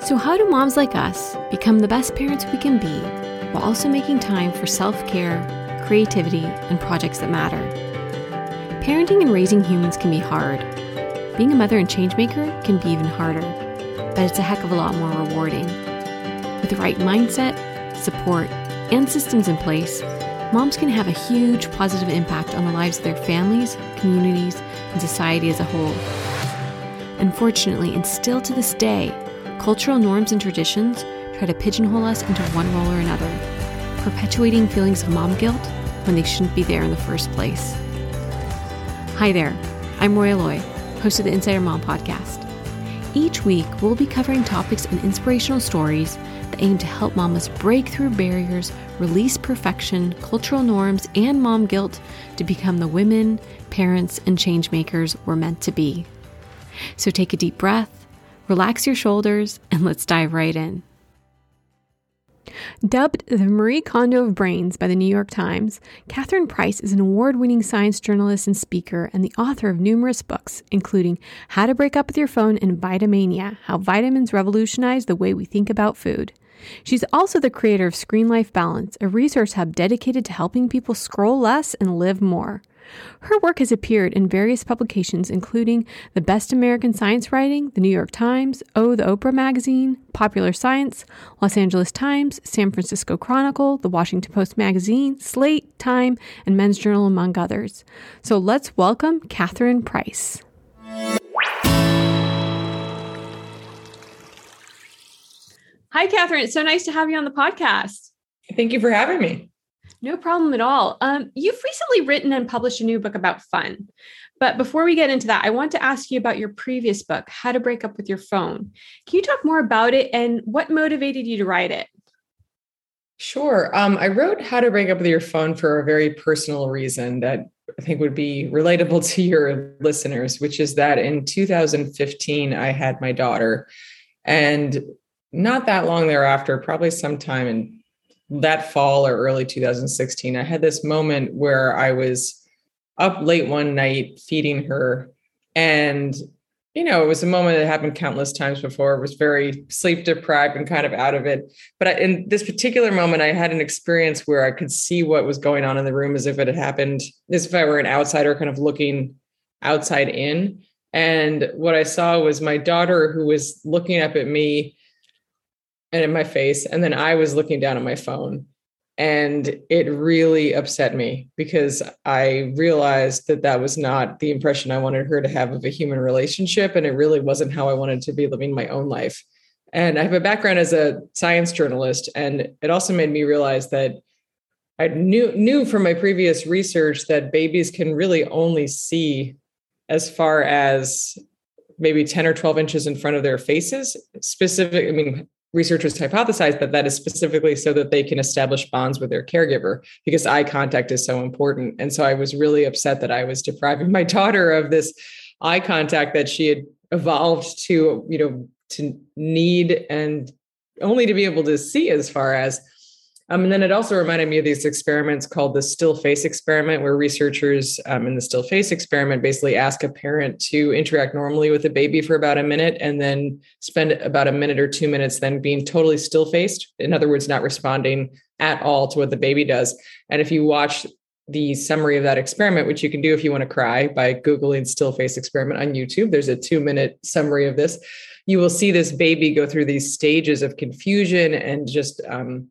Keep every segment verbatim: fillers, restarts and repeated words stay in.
So how do moms like us become the best parents we can be while also making time for self-care, creativity, and projects that matter? Parenting and raising humans can be hard. Being a mother and changemaker can be even harder, but it's a heck of a lot more rewarding. With the right mindset, support, and systems in place, moms can have a huge positive impact on the lives of their families, communities, and society as a whole. Unfortunately, and still to this day, cultural norms and traditions try to pigeonhole us into one role or another, perpetuating feelings of mom guilt when they shouldn't be there in the first place. Hi there, I'm Roya Loy, host of the Insider Mom podcast. Each week, we'll be covering topics and inspirational stories that aim to help mamas break through barriers, release perfection, cultural norms, and mom guilt to become the women, parents, and changemakers we're meant to be. So take a deep breath, relax your shoulders, and let's dive right in. Dubbed the Marie Kondo of Brains by the New York Times, Catherine Price is an award-winning science journalist and speaker and the author of numerous books, including How to Break Up with Your Phone and Vitamania, How Vitamins Revolutionize the Way We Think About Food. She's also the creator of Screen Life Balance, a resource hub dedicated to helping people scroll less and live more. Her work has appeared in various publications, including The Best American Science Writing, The New York Times, Oh, the Oprah Magazine, Popular Science, Los Angeles Times, San Francisco Chronicle, The Washington Post Magazine, Slate, Time, and Men's Journal, among others. So let's welcome Catherine Price. Hi, Catherine. It's so nice to have you on the podcast. Thank you for having me. No problem at all. Um, you've recently written and published a new book about fun. But before we get into that, I want to ask you about your previous book, How to Break Up with Your Phone. Can you talk more about it and what motivated you to write it? Sure. Um, I wrote How to Break Up with Your Phone for a very personal reason that I think would be relatable to your listeners, which is that in two thousand fifteen, I had my daughter. And not that long thereafter, probably sometime in that fall or early two thousand sixteen, I had this moment where I was up late one night feeding her. And, you know, it was a moment that happened countless times before. It was very sleep deprived and kind of out of it. But I, in this particular moment, I had an experience where I could see what was going on in the room as if it had happened, as if I were an outsider kind of looking outside in. And what I saw was my daughter, who was looking up at me and in my face. And then I was looking down at my phone, and it really upset me because I realized that that was not the impression I wanted her to have of a human relationship. And it really wasn't how I wanted to be living my own life. And I have a background as a science journalist. And it also made me realize that I knew, knew from my previous research that babies can really only see as far as maybe ten or twelve inches in front of their faces. Specific, I mean, researchers hypothesize that that is specifically so that they can establish bonds with their caregiver because eye contact is so important. And so I was really upset that I was depriving my daughter of this eye contact that she had evolved to, you know, to need and only to be able to see as far as. Um, and then it also reminded me of these experiments called the still face experiment, where researchers um, in the still face experiment basically ask a parent to interact normally with a baby for about a minute and then spend about a minute or two minutes then being totally still faced. In other words, not responding at all to what the baby does. And if you watch the summary of that experiment, which you can do if you want to cry by Googling still face experiment on YouTube, there's a two minute summary of this. You will see this baby go through these stages of confusion and just, um,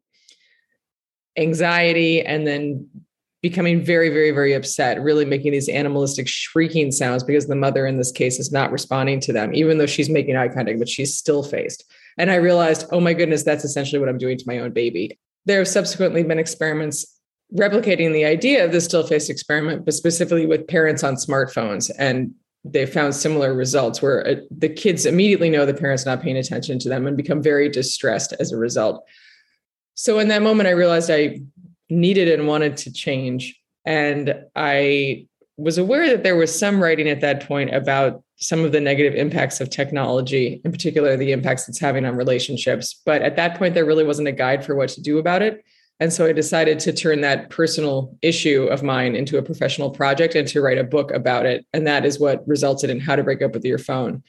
anxiety, and then becoming very, very, very upset, really making these animalistic shrieking sounds because the mother in this case is not responding to them, even though she's making eye contact, but she's still faced. And I realized, oh my goodness, that's essentially what I'm doing to my own baby. There have subsequently been experiments replicating the idea of the still face experiment, but specifically with parents on smartphones. And they found similar results where the kids immediately know the parent's not paying attention to them and become very distressed as a result. So in that moment, I realized I needed and wanted to change. And I was aware that there was some writing at that point about some of the negative impacts of technology, in particular, the impacts it's having on relationships. But at that point, there really wasn't a guide for what to do about it. And so I decided to turn that personal issue of mine into a professional project and to write a book about it. And that is what resulted in How to Break Up with Your Phone.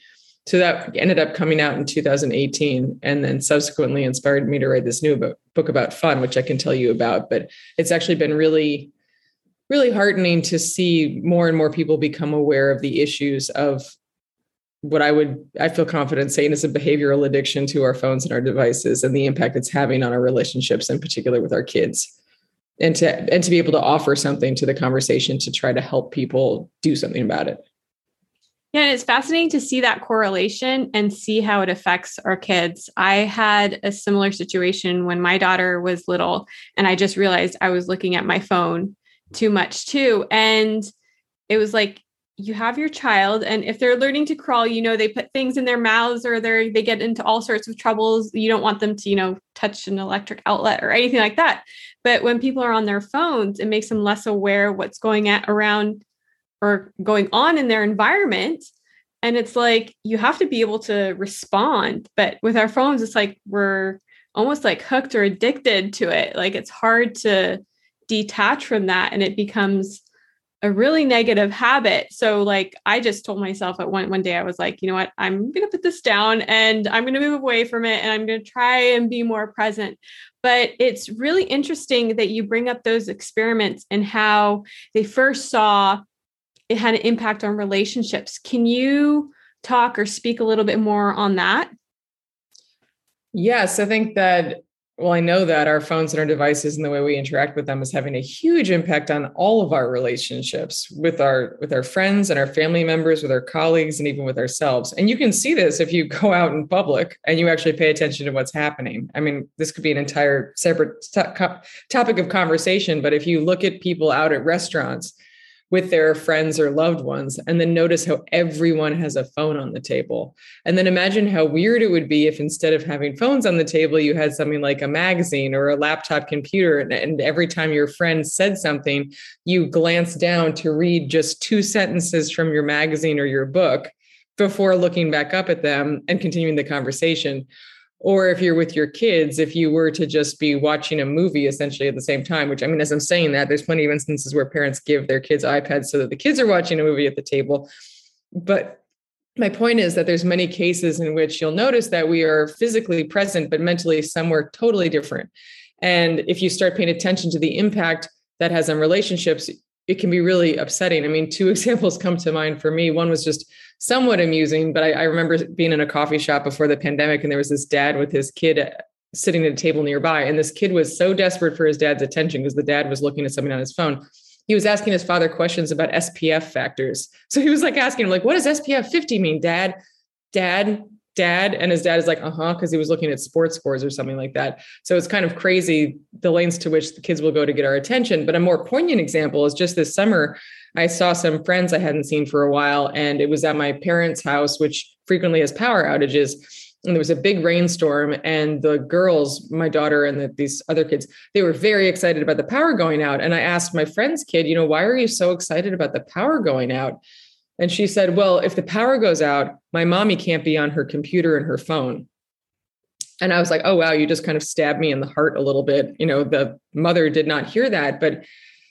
So that ended up coming out in two thousand eighteen and then subsequently inspired me to write this new book, book about fun, which I can tell you about. But it's actually been really, really heartening to see more and more people become aware of the issues of what I would, I feel confident saying is a behavioral addiction to our phones and our devices and the impact it's having on our relationships, in particular with our kids. And to, and to be able to offer something to the conversation to try to help people do something about it. Yeah, and it's fascinating to see that correlation and see how it affects our kids. I had a similar situation when my daughter was little, and I just realized I was looking at my phone too much too. And it was like, you have your child, and if they're learning to crawl, you know, they put things in their mouths or they they get into all sorts of troubles. You don't want them to, you know, touch an electric outlet or anything like that. But when people are on their phones, it makes them less aware of what's going at around or going on in their environment. And it's like, you have to be able to respond. But with our phones, it's like, we're almost like hooked or addicted to it. Like it's hard to detach from that. And it becomes a really negative habit. So like, I just told myself at one, one day, I was like, you know what, I'm going to put this down and I'm going to move away from it. And I'm going to try and be more present. But it's really interesting that you bring up those experiments and how they first saw it had an impact on relationships. Can you talk or speak a little bit more on that? Yes, I think that, well, I know that our phones and our devices and the way we interact with them is having a huge impact on all of our relationships with our, with our friends and our family members, with our colleagues, and even with ourselves. And you can see this if you go out in public and you actually pay attention to what's happening. I mean, this could be an entire separate to- topic of conversation, but if you look at people out at restaurants with their friends or loved ones, and then notice how everyone has a phone on the table. And then imagine how weird it would be if instead of having phones on the table, you had something like a magazine or a laptop computer. And, and every time your friend said something, you glanced down to read just two sentences from your magazine or your book before looking back up at them and continuing the conversation. Or if you're with your kids, if you were to just be watching a movie essentially at the same time, which I mean, as I'm saying that, there's plenty of instances where parents give their kids iPads so that the kids are watching a movie at the table. But my point is that there's many cases in which you'll notice that we are physically present, but mentally somewhere totally different. And if you start paying attention to the impact that has on relationships, it can be really upsetting. I mean, two examples come to mind for me. One was just somewhat amusing, but I, I remember being in a coffee shop before the pandemic, and there was this dad with his kid sitting at a table nearby. And this kid was so desperate for his dad's attention because the dad was looking at something on his phone. He was asking his father questions about S P F factors. So he was like asking him, like, what does S P F fifty mean, dad, dad, dad? And his dad is like, uh-huh, because he was looking at sports scores or something like that. So it's kind of crazy the lengths to which the kids will go to get our attention. But a more poignant example is just this summer, I saw some friends I hadn't seen for a while, and it was at my parents' house, which frequently has power outages. And there was a big rainstorm, and the girls, my daughter and the, these other kids, they were very excited about the power going out. And I asked my friend's kid, you know, why are you so excited about the power going out? And she said, well, if the power goes out, my mommy can't be on her computer and her phone. And I was like, oh, wow, you just kind of stabbed me in the heart a little bit. You know, the mother did not hear that, but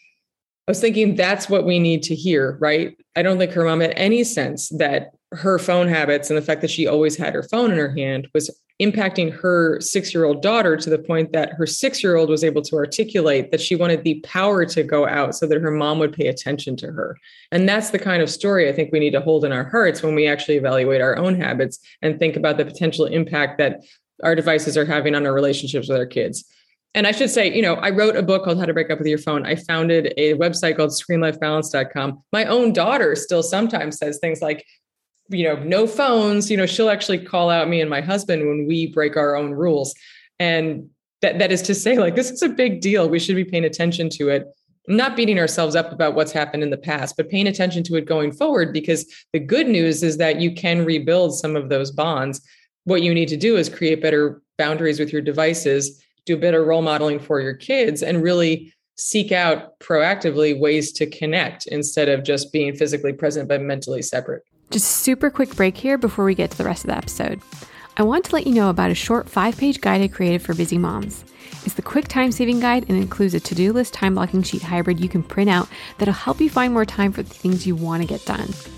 I was thinking that's what we need to hear, right? I don't think her mom had any sense that her phone habits and the fact that she always had her phone in her hand was impacting her six-year-old daughter to the point that her six-year-old was able to articulate that she wanted the power to go out so that her mom would pay attention to her. And that's the kind of story I think we need to hold in our hearts when we actually evaluate our own habits and think about the potential impact that our devices are having on our relationships with our kids. And I should say, you know, I wrote a book called How to Break Up with Your Phone. I founded a website called screen life balance dot com. My own daughter still sometimes says things like, you know, no phones. You know, she'll actually call out me and my husband when we break our own rules. And that that is to say, like, this is a big deal. We should be paying attention to it, not beating ourselves up about what's happened in the past, but paying attention to it going forward, because the good news is that you can rebuild some of those bonds. What you need to do is create better boundaries with your devices, do better role modeling for your kids, and really seek out proactively ways to connect instead of just being physically present but mentally separate. Just a super quick break here before we get to the rest of the episode. I want to let you know about a short five-page guide I created for busy moms. It's the quick time-saving guide and includes a to-do list time blocking sheet hybrid you can print out that'll help you find more time for the things you want to get done.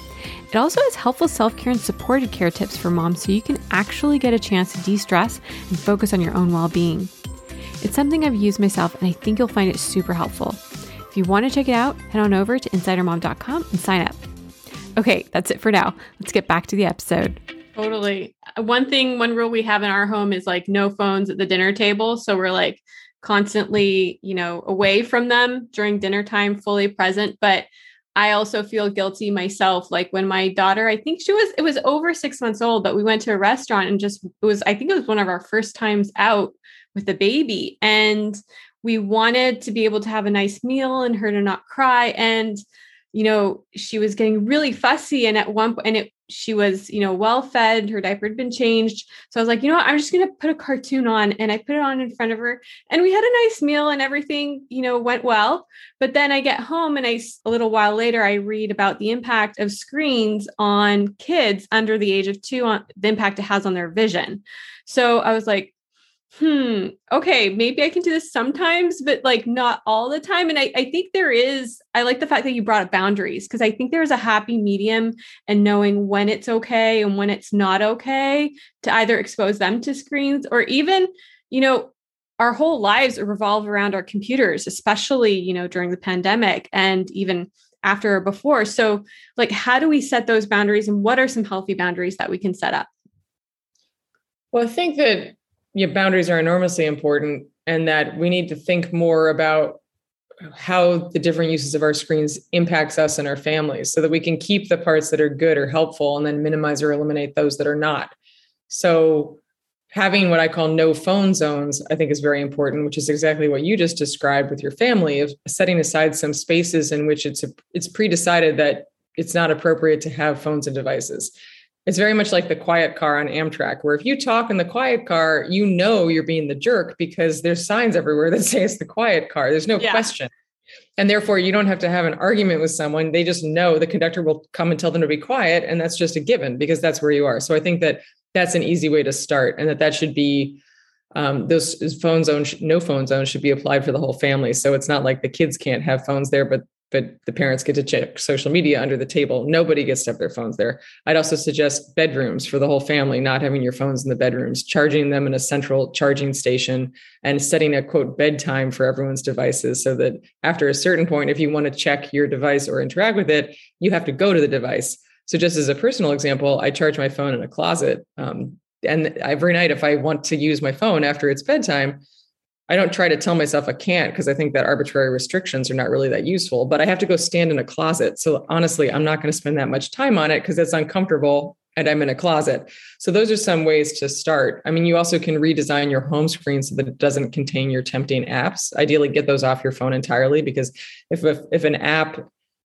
It also has helpful self-care and supported care tips for moms so you can actually get a chance to de-stress and focus on your own well-being. It's something I've used myself, and I think you'll find it super helpful. If you want to check it out, head on over to insider mom dot com and sign up. Okay, that's it for now. Let's get back to the episode. Totally. One thing, one rule we have in our home is like no phones at the dinner table. So we're like constantly, you know, away from them during dinner time, fully present. But I also feel guilty myself. Like when my daughter, I think she was, it was over six months old, but we went to a restaurant and just, it was, I think it was one of our first times out with the baby. And we wanted to be able to have a nice meal and her to not cry. And, you know, she was getting really fussy. And at one point, and it, she was, you know, well fed, her diaper had been changed. So I was like, you know what, I'm just going to put a cartoon on, and I put it on in front of her, and we had a nice meal and everything, you know, went well. But then I get home and I, a little while later, I read about the impact of screens on kids under the age of two, on the impact it has on their vision. So I was like, hmm, okay, maybe I can do this sometimes, but like not all the time. And I, I think there is, I like the fact that you brought up boundaries, because I think there's a happy medium and knowing when it's okay and when it's not okay to either expose them to screens, or even, you know, our whole lives revolve around our computers, especially, you know, during the pandemic and even after or before. So like, how do we set those boundaries, and what are some healthy boundaries that we can set up? Well, I think that your boundaries are enormously important, and that we need to think more about how the different uses of our screens impacts us and our families, so that we can keep the parts that are good or helpful and then minimize or eliminate those that are not. So having what I call no phone zones, I think is very important, which is exactly what you just described with your family, of setting aside some spaces in which it's a, it's pre-decided that it's not appropriate to have phones and devices. It's very much like the quiet car on Amtrak, where if you talk in the quiet car, you know you're being the jerk because there's signs everywhere that say it's the quiet car. There's no yeah. question. And therefore, you don't have to have an argument with someone. They just know the conductor will come and tell them to be quiet. And that's just a given because that's where you are. So I think that that's an easy way to start, and that that should be um, those phone zones, no phone zones should be applied for the whole family. So it's not like the kids can't have phones there, but but the parents get to check social media under the table. Nobody gets to have their phones there. I'd also suggest bedrooms for the whole family, not having your phones in the bedrooms, charging them in a central charging station, and setting a quote bedtime for everyone's devices, so that after a certain point, if you want to check your device or interact with it, you have to go to the device. So just as a personal example, I charge my phone in a closet. Um, and every night, if I want to use my phone after it's bedtime, I don't try to tell myself I can't, because I think that arbitrary restrictions are not really that useful, but I have to go stand in a closet. So honestly, I'm not going to spend that much time on it because it's uncomfortable and I'm in a closet. So those are some ways to start. I mean, you also can redesign your home screen so that it doesn't contain your tempting apps. Ideally, get those off your phone entirely, because if, if, if an app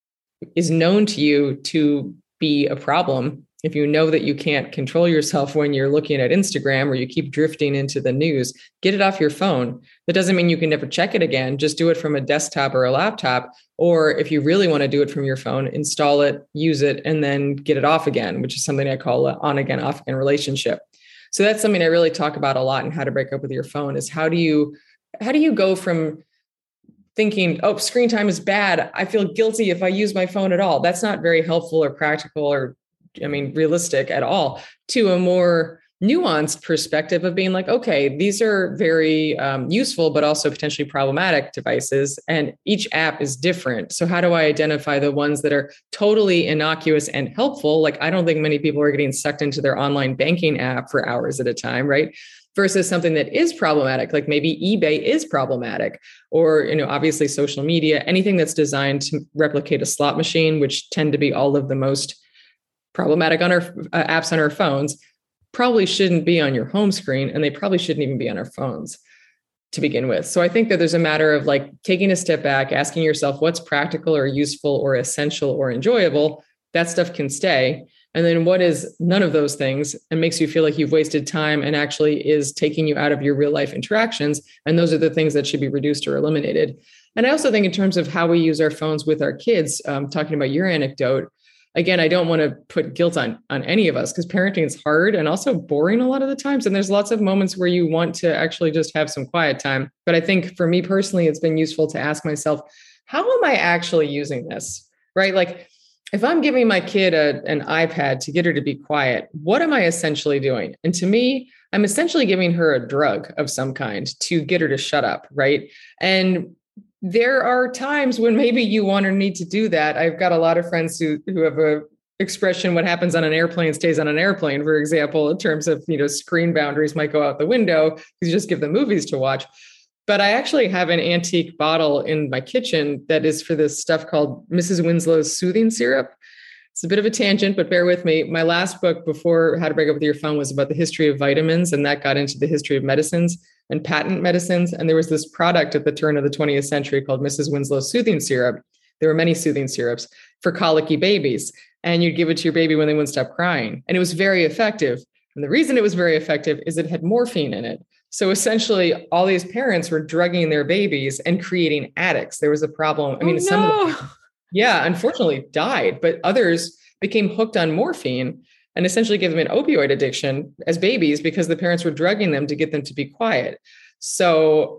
is known to you to be a problem, if you know that you can't control yourself when you're looking at Instagram, or you keep drifting into the news, get it off your phone. That doesn't mean you can never check it again. Just do it from a desktop or a laptop. Or if you really want to do it from your phone, install it, use it, and then get it off again, which is something I call an on again, off again relationship. So that's something I really talk about a lot in How to Break Up with Your Phone, is how do you, how do you go from thinking, oh, screen time is bad, I feel guilty if I use my phone at all. That's not very helpful or practical or I mean, realistic at all, to a more nuanced perspective of being like, okay, these are very um, useful, but also potentially problematic devices. And each app is different. So how do I identify the ones that are totally innocuous and helpful? Like, I don't think many people are getting sucked into their online banking app for hours at a time, right? Versus something that is problematic, like maybe eBay is problematic, or, you know, obviously social media, anything that's designed to replicate a slot machine, which tend to be all of the most problematic on our uh, apps on our phones, probably shouldn't be on your home screen, and they probably shouldn't even be on our phones to begin with. So I think that there's a matter of like taking a step back, asking yourself what's practical or useful or essential or enjoyable. That stuff can stay. And then what is none of those things and makes you feel like you've wasted time and actually is taking you out of your real life interactions. And those are the things that should be reduced or eliminated. And I also think in terms of how we use our phones with our kids, um, talking about your anecdote, again, I don't want to put guilt on, on any of us, because parenting is hard and also boring a lot of the times. And there's lots of moments where you want to actually just have some quiet time. But I think for me personally, it's been useful to ask myself, how am I actually using this? Right? Like, if I'm giving my kid a, an iPad to get her to be quiet, what am I essentially doing? And to me, I'm essentially giving her a drug of some kind to get her to shut up, right? And there are times when maybe you want or need to do that. I've got a lot of friends who, who have a expression, what happens on an airplane stays on an airplane, for example, in terms of, you know, screen boundaries might go out the window because you just give them movies to watch. But I actually have an antique bottle in my kitchen that is for this stuff called Missus Winslow's Soothing Syrup. It's a bit of a tangent, but bear with me. My last book before How to Break Up with Your Phone was about the history of vitamins, and that got into the history of medicines and patent medicines. And there was this product at the turn of the twentieth century called Missus Winslow's Soothing Syrup. There were many soothing syrups for colicky babies, and you'd give it to your baby when they wouldn't stop crying. And it was very effective. And the reason it was very effective is it had morphine in it. So essentially, all these parents were drugging their babies and creating addicts. There was a problem. I mean, oh, some no. of them, yeah, unfortunately died, but others became hooked on morphine and essentially gave them an opioid addiction as babies because the parents were drugging them to get them to be quiet. So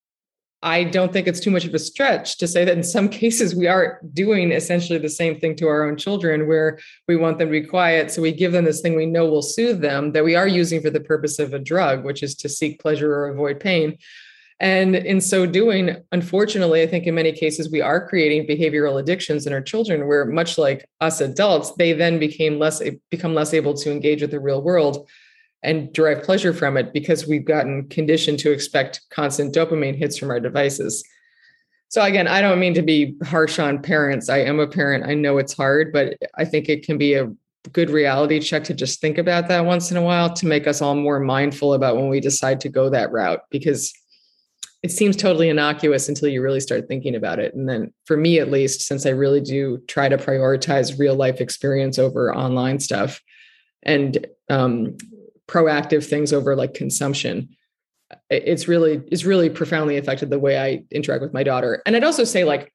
I don't think it's too much of a stretch to say that in some cases we are doing essentially the same thing to our own children, where we want them to be quiet. So we give them this thing we know will soothe them, that we are using for the purpose of a drug, which is to seek pleasure or avoid pain. And in so doing, unfortunately, I think in many cases we are creating behavioral addictions in our children, where much like us adults, they then became less become less able to engage with the real world and derive pleasure from it because we've gotten conditioned to expect constant dopamine hits from our devices. So again, I don't mean to be harsh on parents. I am a parent. I know it's hard, but I think it can be a good reality check to just think about that once in a while to make us all more mindful about when we decide to go that route, because it seems totally innocuous until you really start thinking about it. And then for me, at least, since I really do try to prioritize real life experience over online stuff and, um, proactive things over like consumption, it's really, it's really profoundly affected the way I interact with my daughter. And I'd also say, like,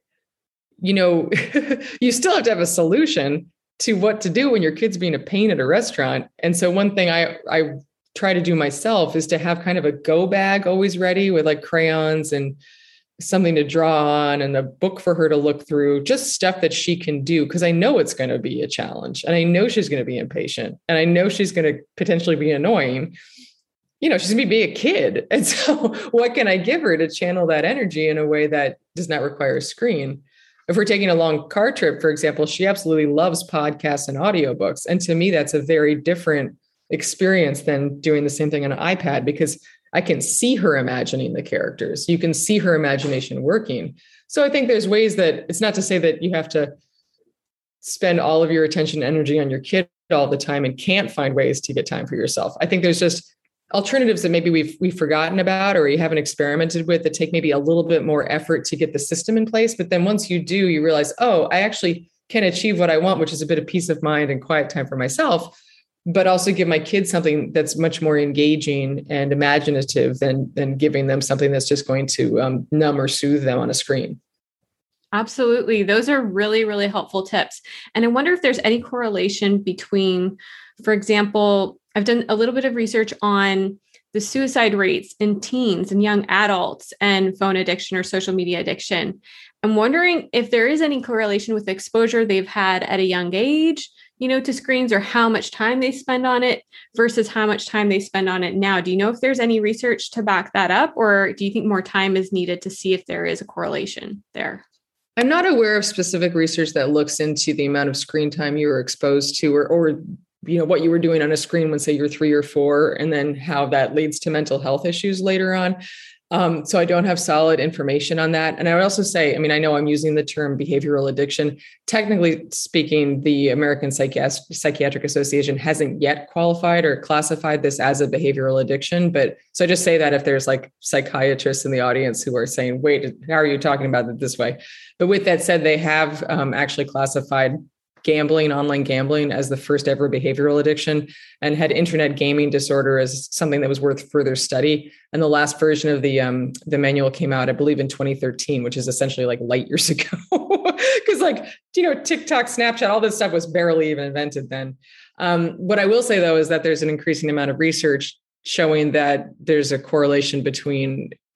you know, you still have to have a solution to what to do when your kid's being a pain at a restaurant. And so one thing I, I try to do myself is to have kind of a go bag always ready with like crayons and something to draw on and a book for her to look through, just stuff that she can do. Cause I know it's going to be a challenge and I know she's going to be impatient and I know she's going to potentially be annoying. You know, she's going to be a kid. And so what can I give her to channel that energy in a way that does not require a screen? If we're taking a long car trip, for example, she absolutely loves podcasts and audiobooks. And to me, that's a very different experience than doing the same thing on an iPad, because I can see her imagining the characters. You can see her imagination working. So I think there's ways that it's not to say that you have to spend all of your attention and energy on your kid all the time and can't find ways to get time for yourself. I think there's just alternatives that maybe we've we've forgotten about or you haven't experimented with that take maybe a little bit more effort to get the system in place. But then once you do, you realize, oh, I actually can achieve what I want, which is a bit of peace of mind and quiet time for myself, but also give my kids something that's much more engaging and imaginative than, than giving them something that's just going to um, numb or soothe them on a screen. Absolutely. Those are really, really helpful tips. And I wonder if there's any correlation between, for example, I've done a little bit of research on the suicide rates in teens and young adults and phone addiction or social media addiction. I'm wondering if there is any correlation with exposure they've had at a young age, you know, to screens, or how much time they spend on it versus how much time they spend on it now. Do you know if there's any research to back that up, or do you think more time is needed to see if there is a correlation there? I'm not aware of specific research that looks into the amount of screen time you were exposed to, or, or, you know, what you were doing on a screen when, say, you're three or four, and then how that leads to mental health issues later on. Um, so I don't have solid information on that. And I would also say, I mean, I know I'm using the term behavioral addiction. Technically speaking, the American Psychiat- Psychiatric Association hasn't yet qualified or classified this as a behavioral addiction. But so I just say that if there's like psychiatrists in the audience who are saying, wait, how are you talking about it this way? But with that said, they have um, actually classified gambling, online gambling, as the first ever behavioral addiction, and had internet gaming disorder as something that was worth further study. And the last version of the um, the manual came out, I believe, in twenty thirteen, which is essentially like light years ago. Because like, you know, TikTok, Snapchat, all this stuff was barely even invented then. Um, what I will say, though, is that there's an increasing amount of research showing that there's a correlation between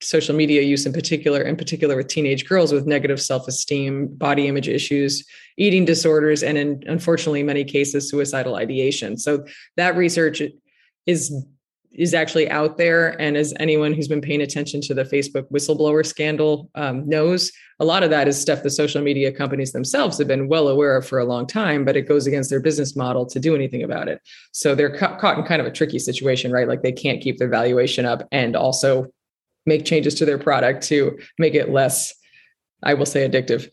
social media use in particular, in particular with teenage girls with negative self-esteem, body image issues, eating disorders, and in, unfortunately, many cases, suicidal ideation. So that research is is actually out there. And as anyone who's been paying attention to the Facebook whistleblower scandal um, knows, a lot of that is stuff the social media companies themselves have been well aware of for a long time, but it goes against their business model to do anything about it. So they're ca- caught in kind of a tricky situation, right? Like they can't keep their valuation up and also make changes to their product to make it less, I will say, addictive.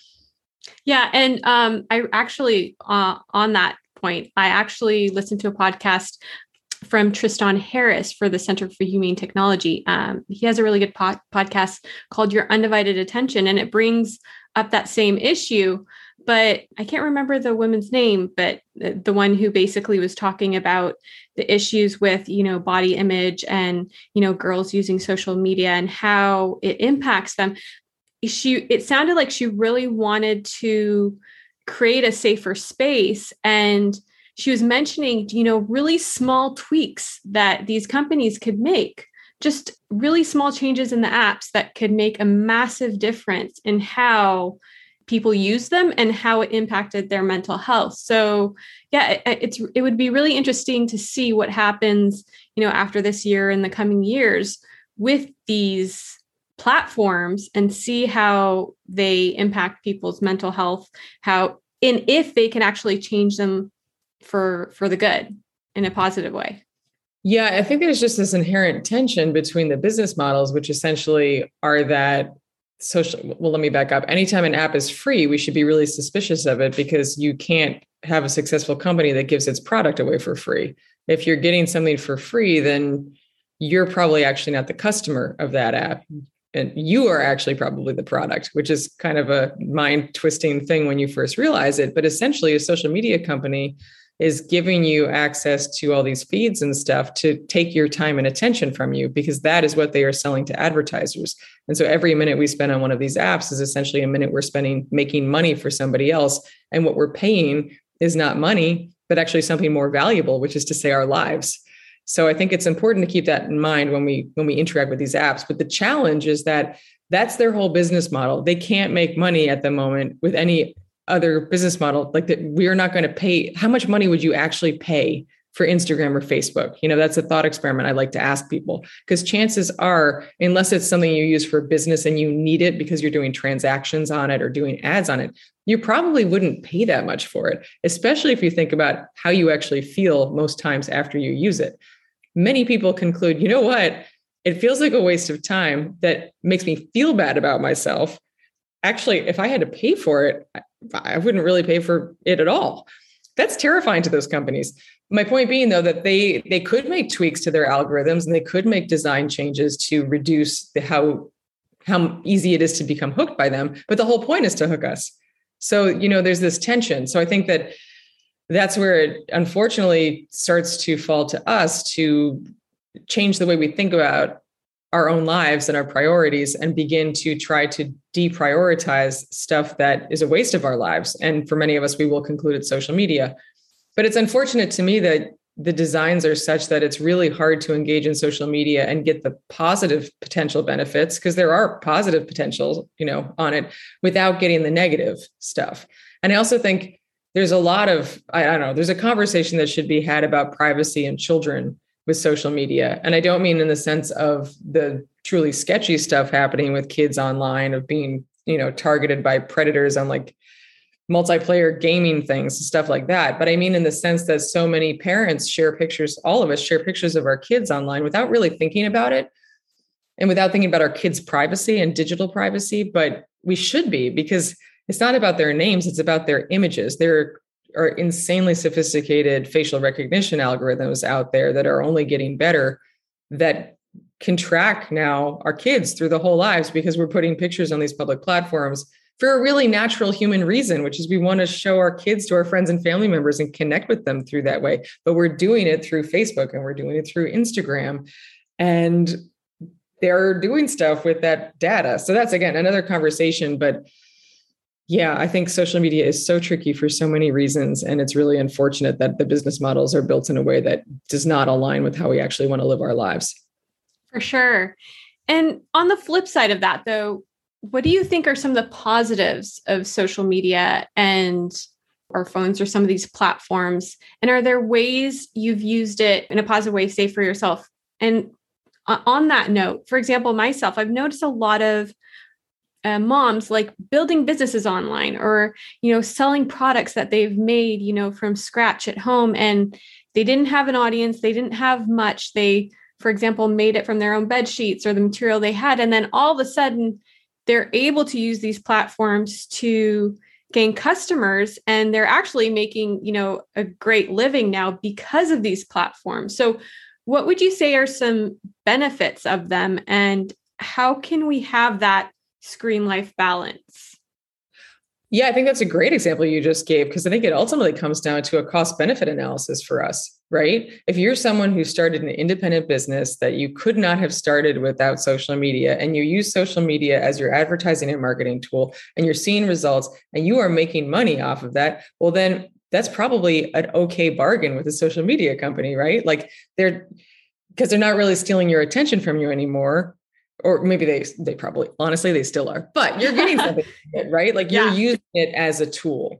Yeah. And um, I actually, uh, on that point, I actually listened to a podcast from Tristan Harris for the Center for Humane Technology. Um, he has a really good pod- podcast called Your Undivided Attention, and it brings up that same issue. But I can't remember the woman's name, but the, the one who basically was talking about the issues with, you know, body image and, you know, girls using social media and how it impacts them. She, it sounded like she really wanted to create a safer space, and she was mentioning, you know, really small tweaks that these companies could make, just really small changes in the apps that could make a massive difference in how people use them and how it impacted their mental health. So yeah, it, it's, it would be really interesting to see what happens, you know, after this year and the coming years with these platforms and see how they impact people's mental health, how, and if they can actually change them for for the good in a positive way. Yeah, I think there's just this inherent tension between the business models, which essentially are that social, well, let me back up. Anytime an app is free, we should be really suspicious of it because you can't have a successful company that gives its product away for free. If you're getting something for free, then you're probably actually not the customer of that app. And you are actually probably the product, which is kind of a mind twisting thing when you first realize it. But essentially, a social media company is giving you access to all these feeds and stuff to take your time and attention from you, because that is what they are selling to advertisers. And so every minute we spend on one of these apps is essentially a minute we're spending making money for somebody else. And what we're paying is not money, but actually something more valuable, which is to say our lives. So I think it's important to keep that in mind when we when we interact with these apps. But the challenge is that that's their whole business model. They can't make money at the moment with any other business model, like that. We are not going to pay. How much money would you actually pay for Instagram or Facebook? You know, that's a thought experiment I like to ask people, because chances are, unless it's something you use for business and you need it because you're doing transactions on it or doing ads on it, you probably wouldn't pay that much for it, especially if you think about how you actually feel most times after you use it. Many people conclude, you know what, it feels like a waste of time that makes me feel bad about myself. Actually, if I had to pay for it, I wouldn't really pay for it at all. That's terrifying to those companies. My point being, though, that they they could make tweaks to their algorithms and they could make design changes to reduce the how how easy it is to become hooked by them. But the whole point is to hook us. So, you know, there's this tension. So I think that that's where it unfortunately starts to fall to us to change the way we think about our own lives and our priorities and begin to try to deprioritize stuff that is a waste of our lives. And for many of us, we will conclude it's social media. But it's unfortunate to me that the designs are such that it's really hard to engage in social media and get the positive potential benefits, because there are positive potentials, you know, on it, without getting the negative stuff. And I also think there's a lot of, I don't know, there's a conversation that should be had about privacy and children with social media. And I don't mean in the sense of the truly sketchy stuff happening with kids online, of being, you know, targeted by predators on like multiplayer gaming things, stuff like that. But I mean in the sense that so many parents share pictures, all of us share pictures of our kids online without really thinking about it and without thinking about our kids' privacy and digital privacy. But we should be, because it's not about their names, it's about their images. There are insanely sophisticated facial recognition algorithms out there that are only getting better, that can track now our kids through the whole lives, because we're putting pictures on these public platforms for a really natural human reason, which is we want to show our kids to our friends and family members and connect with them through that way. But we're doing it through Facebook and we're doing it through Instagram, and they're doing stuff with that data. So that's, again, another conversation. But yeah, I think social media is so tricky for so many reasons. And it's really unfortunate that the business models are built in a way that does not align with how we actually want to live our lives. For sure. And on the flip side of that, though, what do you think are some of the positives of social media and our phones or some of these platforms? And are there ways you've used it in a positive way, say for yourself? And on that note, for example, myself, I've noticed a lot of uh, moms like building businesses online or, you know, selling products that they've made, you know, from scratch at home. And they didn't have an audience. They didn't have much. They, for example, made it from their own bed sheets or the material they had. And then all of a sudden, they're able to use these platforms to gain customers, and they're actually making, you know, a great living now because of these platforms. So what would you say are some benefits of them, and how can we have that screen life balance? Yeah, I think that's a great example you just gave, because I think it ultimately comes down to a cost benefit analysis for us, right? If you're someone who started an independent business that you could not have started without social media, and you use social media as your advertising and marketing tool, and you're seeing results and you are making money off of that, well, then that's probably an okay bargain with a social media company, right? Like they're, because they're not really stealing your attention from you anymore. Or maybe they they probably, honestly, they still are, but you're getting something, right? Like you're yeah. using it as a tool.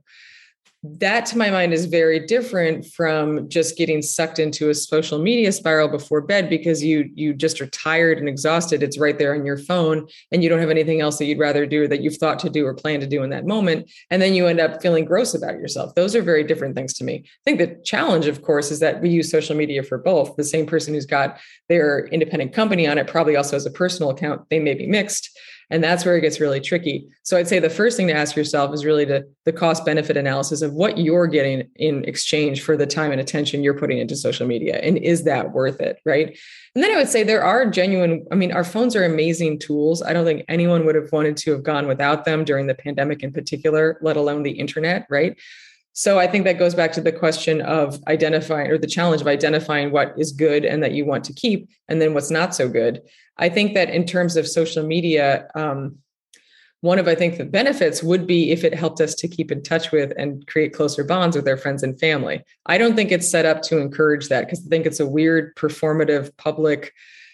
That, to my mind, is very different from just getting sucked into a social media spiral before bed because you you just are tired and exhausted. It's right there on your phone and you don't have anything else that you'd rather do, that you've thought to do or plan to do in that moment. And then you end up feeling gross about yourself. Those are very different things to me. I think the challenge, of course, is that we use social media for both. The same person who's got their independent company on it probably also has a personal account. They may be mixed. And that's where it gets really tricky. So I'd say the first thing to ask yourself is really the, the cost benefit analysis of what you're getting in exchange for the time and attention you're putting into social media. And is that worth it? Right. And then I would say there are genuine, I mean, our phones are amazing tools. I don't think anyone would have wanted to have gone without them during the pandemic in particular, let alone the internet. Right. So I think that goes back to the question of identifying, or the challenge of identifying what is good and that you want to keep, and then what's not so good. I think that in terms of social media, um, one of, I think, the benefits would be if it helped us to keep in touch with and create closer bonds with our friends and family. I don't think it's set up to encourage that, because I think it's a weird performative public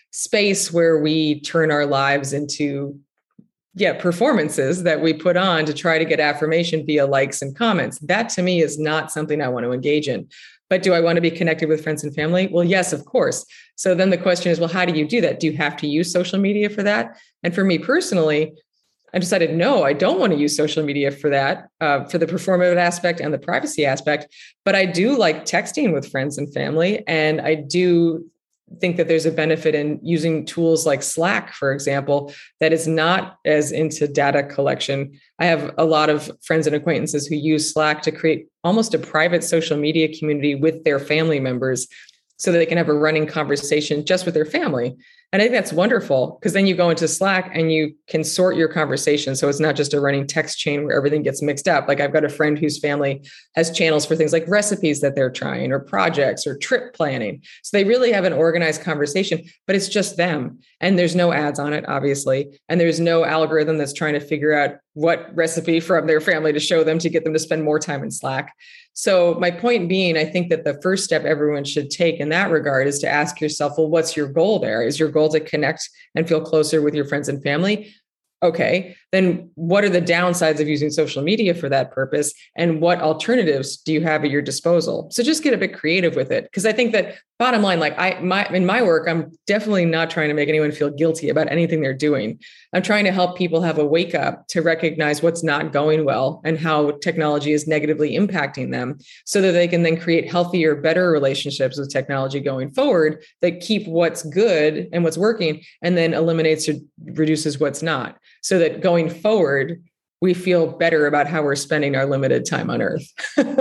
space where we turn our lives into yeah, performances that we put on to try to get affirmation via likes and comments. That to me is not something I want to engage in. But do I want to be connected with friends and family? Well, yes, of course. So then the question is, well, how do you do that? Do you have to use social media for that? And for me personally, I decided, no, I don't want to use social media for that, uh, for the performative aspect and the privacy aspect. But I do like texting with friends and family. And I do think that there's a benefit in using tools like Slack, for example, that is not as into data collection. I have a lot of friends and acquaintances who use Slack to create almost a private social media community with their family members so that they can have a running conversation just with their family. And I think that's wonderful, because then you go into Slack and you can sort your conversation. So it's not just a running text chain where everything gets mixed up. Like I've got a friend whose family has channels for things like recipes that they're trying, or projects, or trip planning. So they really have an organized conversation, but it's just them. And there's no ads on it, obviously. And there's no algorithm that's trying to figure out what recipe from their family to show them to get them to spend more time in Slack. So my point being, I think that the first step everyone should take in that regard is to ask yourself, well, what's your goal there? Is your goal to connect and feel closer with your friends and family? Okay, then what are the downsides of using social media for that purpose? And what alternatives do you have at your disposal? So just get a bit creative with it. Because I think that bottom line, like I, my, in my work, I'm definitely not trying to make anyone feel guilty about anything they're doing. I'm trying to help people have a wake up to recognize what's not going well and how technology is negatively impacting them, so that they can then create healthier, better relationships with technology going forward that keep what's good and what's working, and then eliminates or reduces what's not, so that going forward, we feel better about how we're spending our limited time on Earth.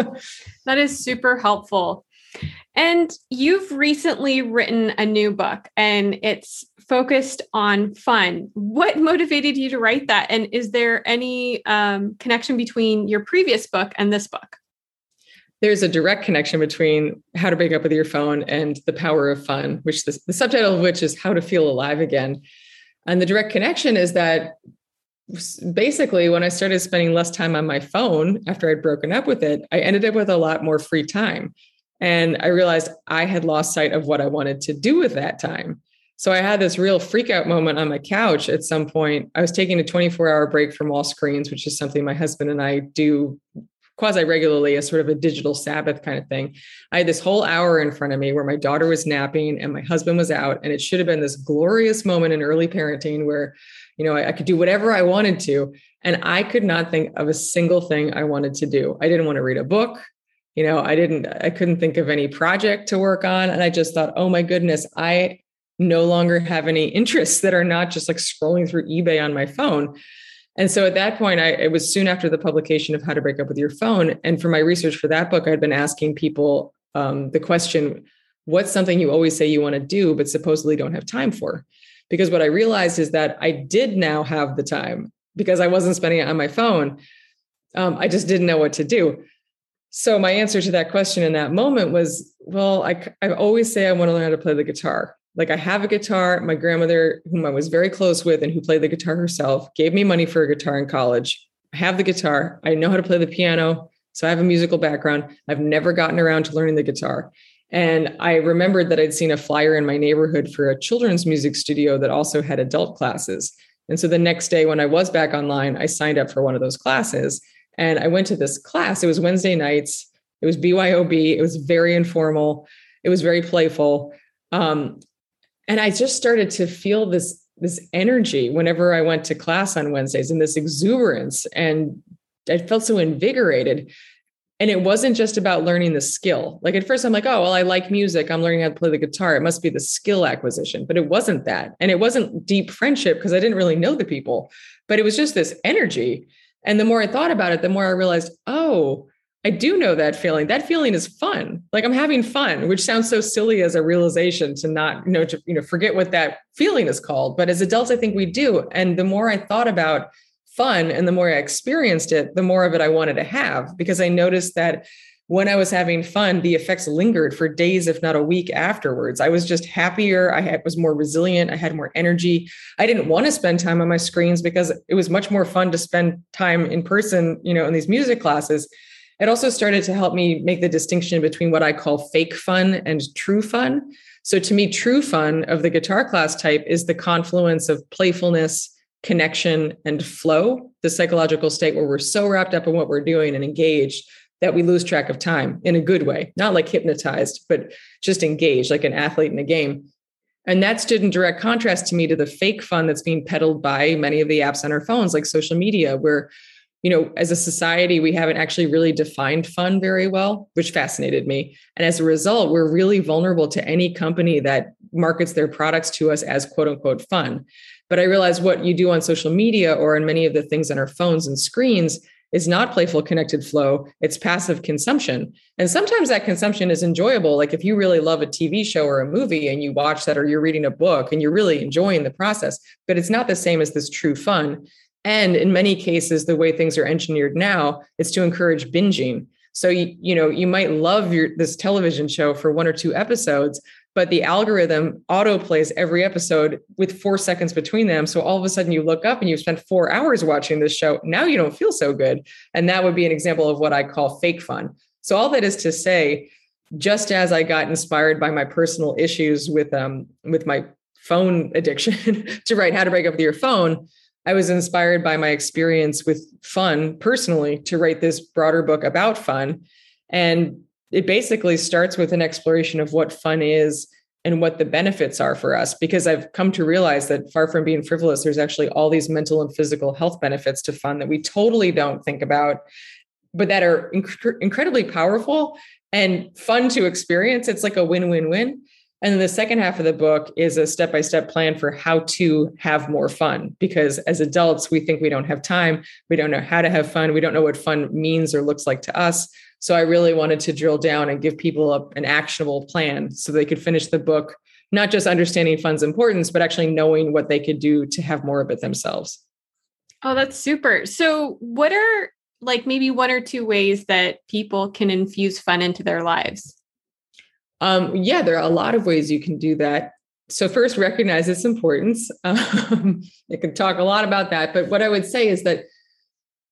That is super helpful. And you've recently written a new book, and it's focused on fun. What motivated you to write that? And is there any um, connection between your previous book and this book? There's a direct connection between How to Break Up with Your Phone and The Power of Fun, which the, the subtitle of which is How to Feel Alive Again. And the direct connection is that basically, when I started spending less time on my phone after I'd broken up with it, I ended up with a lot more free time. And I realized I had lost sight of what I wanted to do with that time. So I had this real freak out moment on my couch at some point. I was taking a twenty-four hour break from all screens, which is something my husband and I do quasi regularly, as sort of a digital Sabbath kind of thing. I had this whole hour in front of me where my daughter was napping and my husband was out. And it should have been this glorious moment in early parenting where, you know, I, I could do whatever I wanted to. And I could not think of a single thing I wanted to do. I didn't want to read a book. You know, I didn't, I couldn't think of any project to work on. And I just thought, oh my goodness, I no longer have any interests that are not just like scrolling through eBay on my phone. And so at that point, I, it was soon after the publication of How to Break Up with Your Phone. And for my research for that book, I'd been asking people um, the question, what's something you always say you want to do, but supposedly don't have time for? Because what I realized is that I did now have the time because I wasn't spending it on my phone. Um, I just didn't know what to do. So my answer to that question in that moment was, well, I, I always say I want to learn how to play the guitar. Like I have a guitar. My grandmother, whom I was very close with and who played the guitar herself, gave me money for a guitar in college. I have the guitar. I know how to play the piano. So I have a musical background. I've never gotten around to learning the guitar. And I remembered that I'd seen a flyer in my neighborhood for a children's music studio that also had adult classes. And so the next day when I was back online, I signed up for one of those classes. And I went to this class. It was Wednesday nights. It was B Y O B. It was very informal. It was very playful. Um, And I just started to feel this, this energy whenever I went to class on Wednesdays and this exuberance. And I felt so invigorated. And it wasn't just about learning the skill. Like at first I'm like, oh, well, I like music. I'm learning how to play the guitar. It must be the skill acquisition. But it wasn't that. And it wasn't deep friendship because I didn't really know the people. But it was just this energy. And the more I thought about it, the more I realized, oh, I do know that feeling. That feeling is fun. Like I'm having fun, which sounds so silly as a realization to not, you know, to, you know, forget what that feeling is called. But as adults, I think we do. And the more I thought about fun and the more I experienced it, the more of it I wanted to have, because I noticed that when I was having fun, the effects lingered for days, if not a week afterwards. I was just happier. I had, was more resilient. I had more energy. I didn't want to spend time on my screens because it was much more fun to spend time in person, you know, in these music classes. It also started to help me make the distinction between what I call fake fun and true fun. So to me, true fun of the guitar class type is the confluence of playfulness, connection, and flow, the psychological state where we're so wrapped up in what we're doing and engaged that we lose track of time in a good way, not like hypnotized, but just engaged like an athlete in a game. And that stood in direct contrast to me to the fake fun that's being peddled by many of the apps on our phones, like social media, where, you know, as a society, we haven't actually really defined fun very well, which fascinated me. And as a result, we're really vulnerable to any company that markets their products to us as quote unquote fun. But I realized what you do on social media or on many of the things on our phones and screens is not playful connected flow. It's passive consumption. And sometimes that consumption is enjoyable. Like if you really love a T V show or a movie and you watch that, or you're reading a book and you're really enjoying the process, but it's not the same as this true fun. And in many cases, the way things are engineered now is to encourage binging. So, you, you know, you might love your this television show for one or two episodes, but the algorithm auto plays every episode with four seconds between them. So all of a sudden you look up and you've spent four hours watching this show. Now you don't feel so good. And that would be an example of what I call fake fun. So all that is to say, just as I got inspired by my personal issues with, um, with my phone addiction to write How to Break Up with Your Phone, I was inspired by my experience with fun personally to write this broader book about fun. And it basically starts with an exploration of what fun is and what the benefits are for us, because I've come to realize that far from being frivolous, there's actually all these mental and physical health benefits to fun that we totally don't think about, but that are inc- incredibly powerful and fun to experience. It's like a win-win-win. And then the second half of the book is a step-by-step plan for how to have more fun, because as adults, we think we don't have time. We don't know how to have fun. We don't know what fun means or looks like to us. So I really wanted to drill down and give people a, an actionable plan so they could finish the book, not just understanding fun's importance, but actually knowing what they could do to have more of it themselves. Oh, that's super. So what are like maybe one or two ways that people can infuse fun into their lives? Um, yeah, there are a lot of ways you can do that. So first, recognize its importance. Um, I could talk a lot about that, but what I would say is that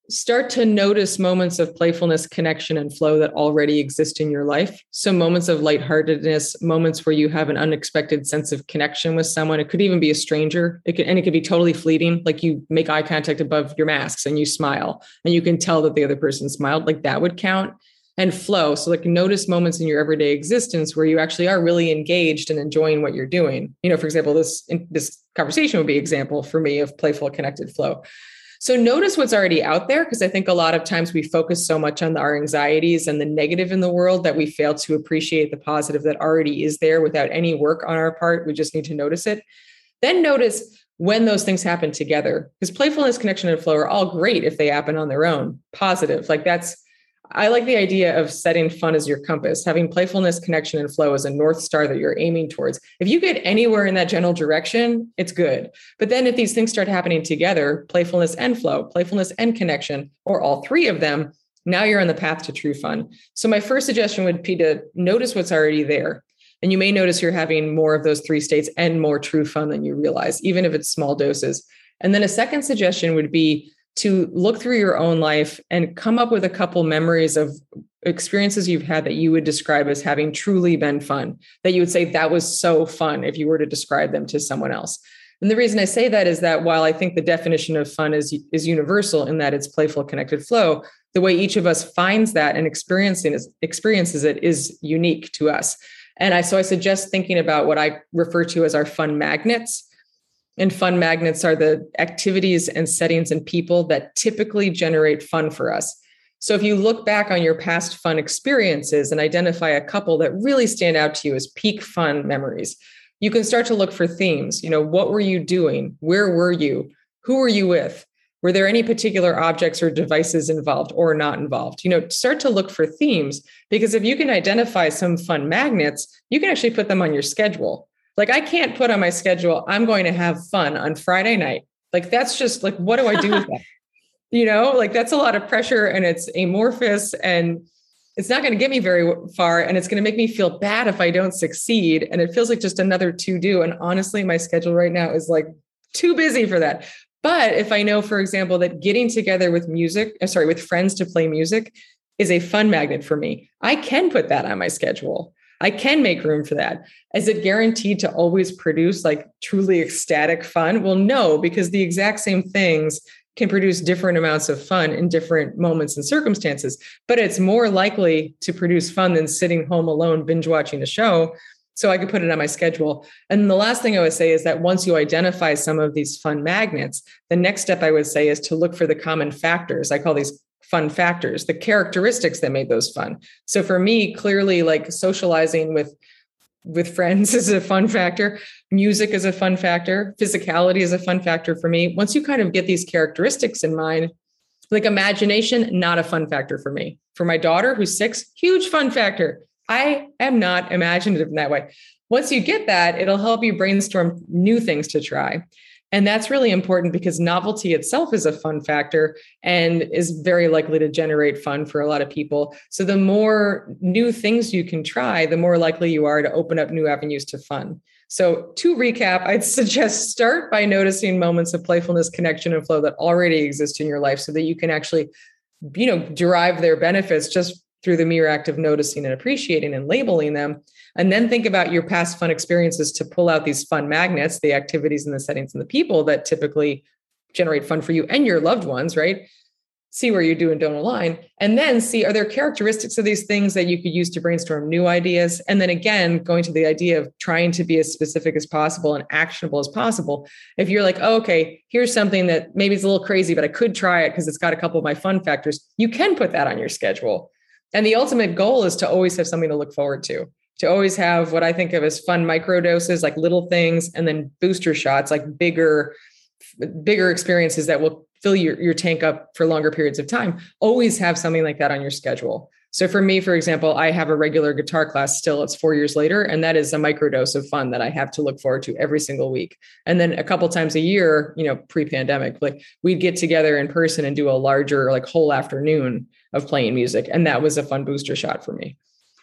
start to notice moments of playfulness, connection, and flow that already exist in your life. So moments of lightheartedness, moments where you have an unexpected sense of connection with someone. It could even be a stranger. It could, and it could be totally fleeting. Like you make eye contact above your masks and you smile and you can tell that the other person smiled. Like that would count. And flow. So like notice moments in your everyday existence where you actually are really engaged and enjoying what you're doing. You know, for example, this, this conversation would be an example for me of playful, connected flow. So notice what's already out there, because I think a lot of times we focus so much on our anxieties and the negative in the world that we fail to appreciate the positive that already is there without any work on our part. We just need to notice it. Then notice when those things happen together, because playfulness, connection, and flow are all great if they happen on their own, positive. Like that's, I like the idea of setting fun as your compass, having playfulness, connection, and flow as a North Star that you're aiming towards. If you get anywhere in that general direction, it's good. But then if these things start happening together, playfulness and flow, playfulness and connection, or all three of them, now you're on the path to true fun. So my first suggestion would be to notice what's already there. And you may notice you're having more of those three states and more true fun than you realize, even if it's small doses. And then a second suggestion would be to look through your own life and come up with a couple memories of experiences you've had that you would describe as having truly been fun, that you would say that was so fun if you were to describe them to someone else. And the reason I say that is that while I think the definition of fun is, is universal in that it's playful, connected flow, the way each of us finds that and experiencing is, experiences it is unique to us. And I, so I suggest thinking about what I refer to as our fun magnets. And fun magnets are the activities and settings and people that typically generate fun for us. So if you look back on your past fun experiences and identify a couple that really stand out to you as peak fun memories, you can start to look for themes. You know, what were you doing? Where were you? Who were you with? Were there any particular objects or devices involved or not involved? You know, start to look for themes, because if you can identify some fun magnets, you can actually put them on your schedule. Like I can't put on my schedule, I'm going to have fun on Friday night. Like, that's just like, what do I do with that? You know, like that's a lot of pressure and it's amorphous and it's not going to get me very far. And it's going to make me feel bad if I don't succeed. And it feels like just another to do. And honestly, my schedule right now is like too busy for that. But if I know, for example, that getting together with music, sorry, with friends to play music is a fun magnet for me, I can put that on my schedule. I can make room for that. Is it guaranteed to always produce like truly ecstatic fun? Well, no, because the exact same things can produce different amounts of fun in different moments and circumstances, but it's more likely to produce fun than sitting home alone, binge watching a show. So I could put it on my schedule. And the last thing I would say is that once you identify some of these fun magnets, the next step I would say is to look for the common factors. I call these fun factors, the characteristics that made those fun. So for me, clearly, like socializing with, with friends is a fun factor. Music is a fun factor. Physicality is a fun factor for me. Once you kind of get these characteristics in mind, like imagination, not a fun factor for me. For my daughter, who's six, huge fun factor. I am not imaginative in that way. Once you get that, it'll help you brainstorm new things to try. And that's really important because novelty itself is a fun factor and is very likely to generate fun for a lot of people. So the more new things you can try, the more likely you are to open up new avenues to fun. So to recap, I'd suggest start by noticing moments of playfulness, connection, and flow that already exist in your life so that you can actually, you know, derive their benefits just through the mere act of noticing and appreciating and labeling them. And then think about your past fun experiences to pull out these fun magnets, the activities and the settings and the people that typically generate fun for you and your loved ones, right? See where you do and don't align. And then see, are there characteristics of these things that you could use to brainstorm new ideas? And then again, going to the idea of trying to be as specific as possible and actionable as possible. If you're like, oh, okay, here's something that maybe it's a little crazy, but I could try it because it's got a couple of my fun factors, you can put that on your schedule. And the ultimate goal is to always have something to look forward to. To always have what I think of as fun microdoses, like little things, and then booster shots, like bigger, bigger experiences that will fill your, your tank up for longer periods of time. Always have something like that on your schedule. So for me, for example, I have a regular guitar class still, it's four years later, and that is a microdose of fun that I have to look forward to every single week. And then a couple times a year, you know, pre-pandemic, like we'd get together in person and do a larger, like whole afternoon of playing music. And that was a fun booster shot for me.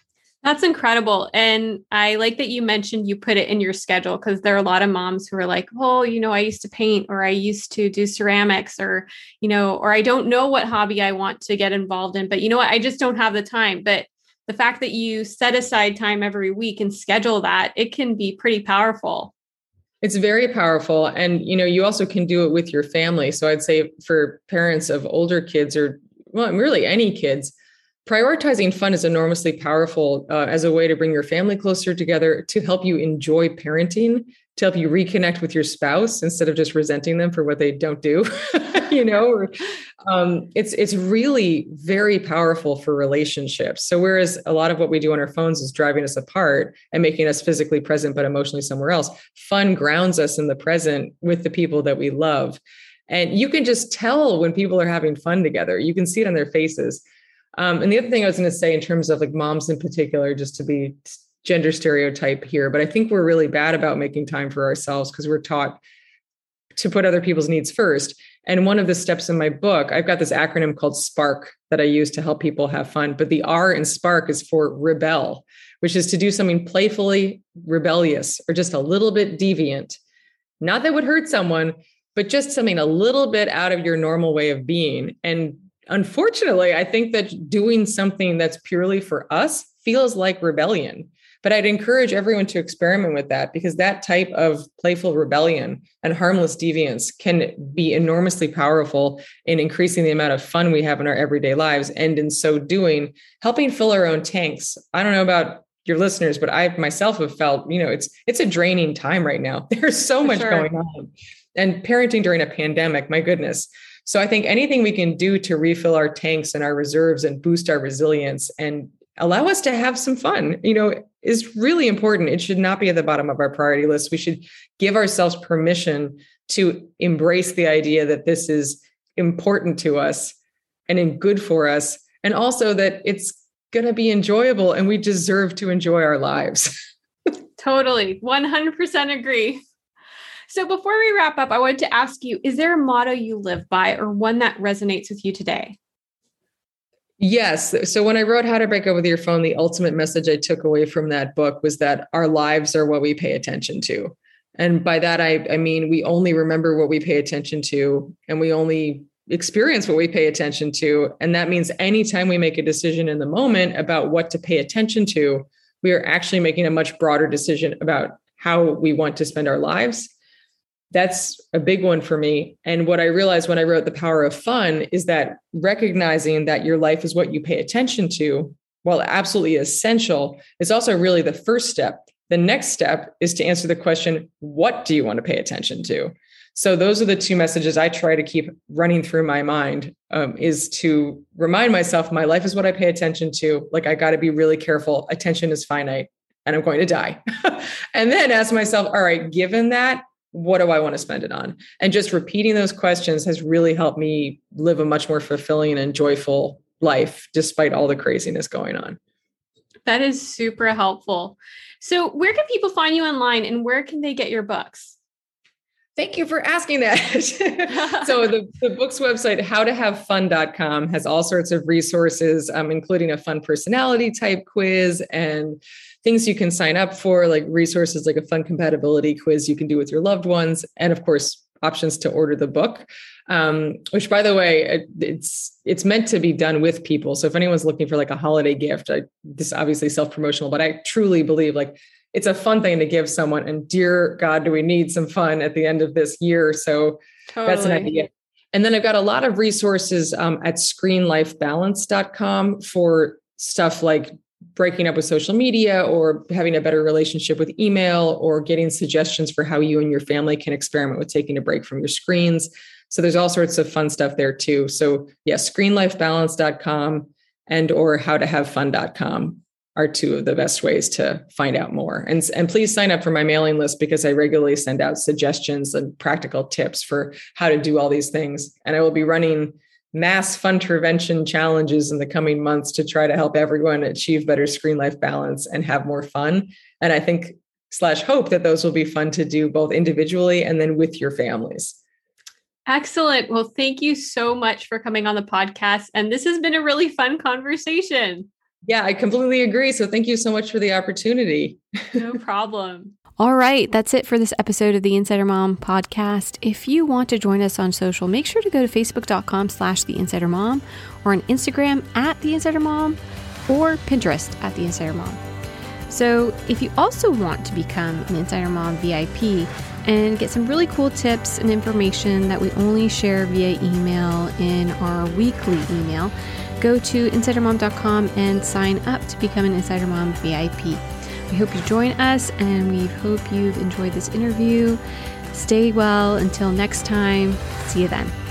That's incredible. And I like that you mentioned you put it in your schedule, because there are a lot of moms who are like, oh, you know, I used to paint, or I used to do ceramics, or, you know, or I don't know what hobby I want to get involved in, but you know what, I just don't have the time. But the fact that you set aside time every week and schedule that, it can be pretty powerful. It's very powerful. And, you know, you also can do it with your family. So I'd say for parents of older kids, or well, really any kids, prioritizing fun is enormously powerful uh, as a way to bring your family closer together, to help you enjoy parenting, to help you reconnect with your spouse instead of just resenting them for what they don't do. you know, um, it's it's really very powerful for relationships. So whereas a lot of what we do on our phones is driving us apart and making us physically present but emotionally somewhere else, fun grounds us in the present with the people that we love. And you can just tell when people are having fun together. You can see it on their faces. Um, and the other thing I was going to say in terms of like moms in particular, just to be gender stereotype here, but I think we're really bad about making time for ourselves because we're taught to put other people's needs first. And one of the steps in my book, I've got this acronym called SPARK that I use to help people have fun. But the R in SPARK is for rebel, which is to do something playfully rebellious or just a little bit deviant. Not that would hurt someone, but just something a little bit out of your normal way of being. And unfortunately, I think that doing something that's purely for us feels like rebellion. But I'd encourage everyone to experiment with that, because that type of playful rebellion and harmless deviance can be enormously powerful in increasing the amount of fun we have in our everyday lives. And in so doing, helping fill our own tanks. I don't know about your listeners, but I myself have felt, you know, it's it's a draining time right now. There's so for much sure. going on. And parenting during a pandemic, my goodness. So I think anything we can do to refill our tanks and our reserves and boost our resilience and allow us to have some fun, you know, is really important. It should not be at the bottom of our priority list. We should give ourselves permission to embrace the idea that this is important to us and good for us. And also that it's going to be enjoyable and we deserve to enjoy our lives. Totally. one hundred percent agree. So before we wrap up, I wanted to ask you, is there a motto you live by or one that resonates with you today? Yes. So when I wrote How to Break Up with Your Phone, the ultimate message I took away from that book was that our lives are what we pay attention to. And by that, I, I mean, we only remember what we pay attention to, and we only experience what we pay attention to. And that means anytime we make a decision in the moment about what to pay attention to, we are actually making a much broader decision about how we want to spend our lives. That's a big one for me. And what I realized when I wrote The Power of Fun is that recognizing that your life is what you pay attention to, while absolutely essential, is also really the first step. The next step is to answer the question, what do you want to pay attention to? So those are the two messages I try to keep running through my mind, um, is to remind myself my life is what I pay attention to. Like, I got to be really careful. Attention is finite and I'm going to die. And then ask myself, all right, given that, what do I want to spend it on? And just repeating those questions has really helped me live a much more fulfilling and joyful life, despite all the craziness going on. That is super helpful. So where can people find you online and where can they get your books? Thank you for asking that. So the, the book's website, how to have fun dot com, has all sorts of resources, um, including a fun personality type quiz and things you can sign up for, like resources like a fun compatibility quiz you can do with your loved ones. And of course, options to order the book, um, which, by the way, it's it's meant to be done with people. So if anyone's looking for like a holiday gift, I, this is obviously self-promotional, but I truly believe like it's a fun thing to give someone. And dear God, do we need some fun at the end of this year? So totally. That's an idea. And then I've got a lot of resources um, at screen life balance dot com for stuff like breaking up with social media or having a better relationship with email or getting suggestions for how you and your family can experiment with taking a break from your screens. So there's all sorts of fun stuff there too. So yeah, screen life balance dot com and or how to have fun dot com are two of the best ways to find out more. And, and please sign up for my mailing list because I regularly send out suggestions and practical tips for how to do all these things. And I will be running mass fun intervention challenges in the coming months to try to help everyone achieve better screen life balance and have more fun. And I think slash hope that those will be fun to do both individually and then with your families. Excellent. Well, thank you so much for coming on the podcast. And this has been a really fun conversation. Yeah, I completely agree. So thank you so much for the opportunity. No problem. All right, that's it for this episode of the Insider Mom podcast. If you want to join us on social, make sure to go to facebook.com slash the Insider Mom or on Instagram at the Insider Mom or Pinterest at the Insider Mom. So if you also want to become an Insider Mom V I P and get some really cool tips and information that we only share via email in our weekly email, go to insider mom dot com and sign up to become an Insider Mom V I P. We hope you join us, and we hope you've enjoyed this interview. Stay well until next time. See you then.